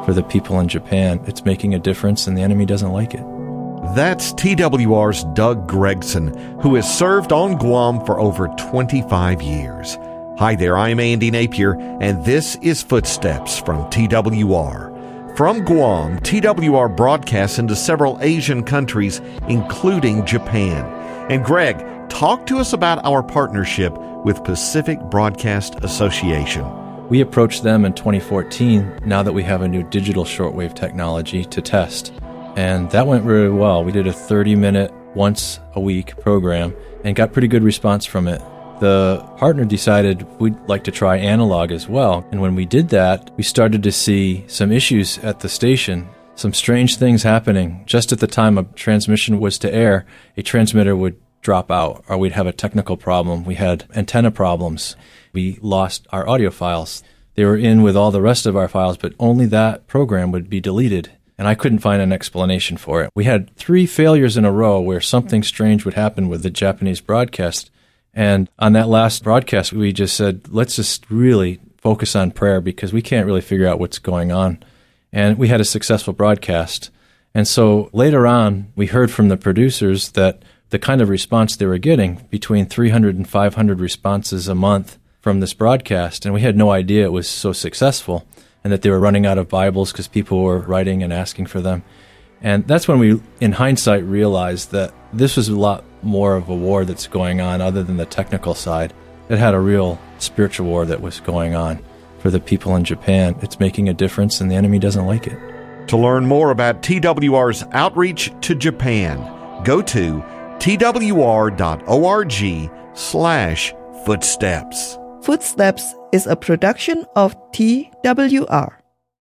for the people in Japan. It's making a difference, and the enemy doesn't like it. That's TWR's Doug Gregson, who has served on Guam for over 25 years. Hi there, I'm Andy Napier, and this is Footsteps from TWR. From Guam, TWR broadcasts into several Asian countries, including Japan. And Greg, talk to us about our partnership with Pacific Broadcast Association. We approached them in 2014, now that we have a new digital shortwave technology to test. And that went really well. We did a 30-minute, once-a-week program and got pretty good response from it. The partner decided we'd like to try analog as well. And when we did that, we started to see some issues at the station, some strange things happening. Just at the time a transmission was to air, a transmitter would drop out, or we'd have a technical problem. We had antenna problems. We lost our audio files. They were in with all the rest of our files, but only that program would be deleted. And I couldn't find an explanation for it. We had 3 failures in a row where something strange would happen with the Japanese broadcast. And on that last broadcast, we just said, let's just really focus on prayer because we can't really figure out what's going on. And we had a successful broadcast. And so later on, we heard from the producers that the kind of response they were getting, between 300 and 500 responses a month from this broadcast, and we had no idea it was so successful and that they were running out of Bibles because people were writing and asking for them. And that's when we, in hindsight, realized that this was a lot more of a war that's going on other than the technical side. It had a real spiritual war that was going on for the people in Japan. It's making a difference, and the enemy doesn't like it. To learn more about TWR's outreach to Japan, go to twr.org/footsteps. Footsteps is a production of TWR.